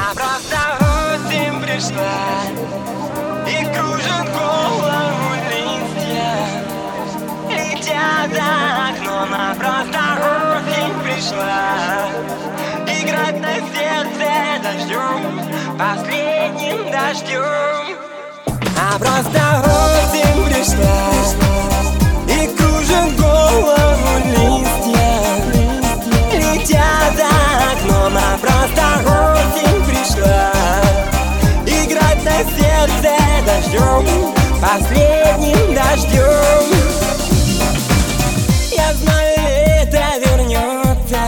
А просто осень пришла и кружит голову листья, летят за окном. А просто осень пришла играть на сердце дождем, последним дождем. А просто осень пришла и кружит голову листья, летят за окном. А просто осень пришла играть на сердце дождем, последним дождем. Я знаю, лето вернется,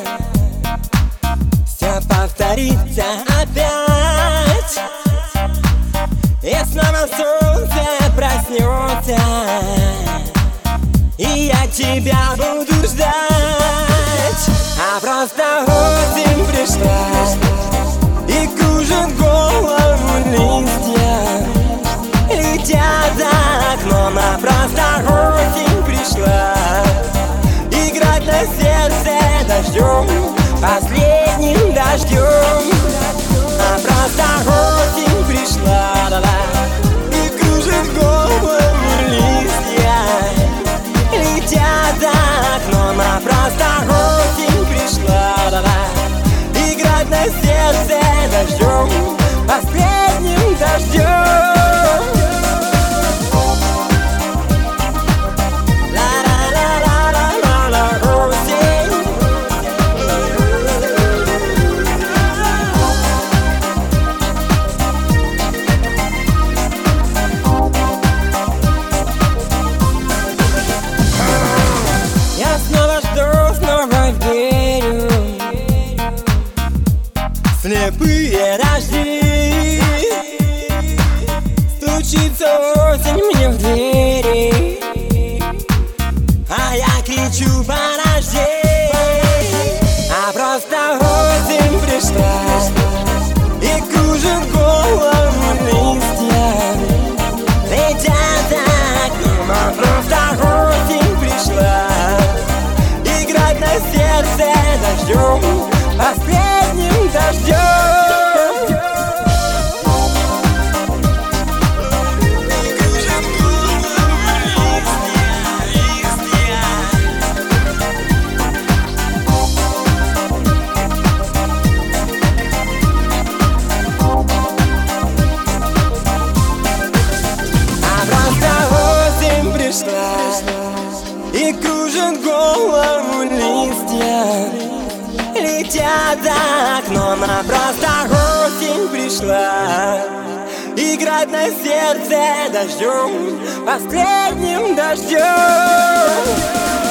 все повторится опять, и снова солнце проснется, и я тебя буду ждать. А просто осень пришла и кружит голову листья, летят за окном. А просто осень пришла играть на сердце дождем, последним дождем. А просто осень пришла, и кружит голову листья, летят за окном. А просто осень пришла играть на сердце дождем, последним дождем. Слепые дожди, стучится осень мне в двери, а я кричу: подожди. А просто осень пришла и кружит голову листья, летят за окном. А просто осень пришла играть на сердце дождем, последним дождем. А просто осень пришла и кружит голову листья, летят за окном. А просто осень пришла играть на сердце дождем, последним дождем.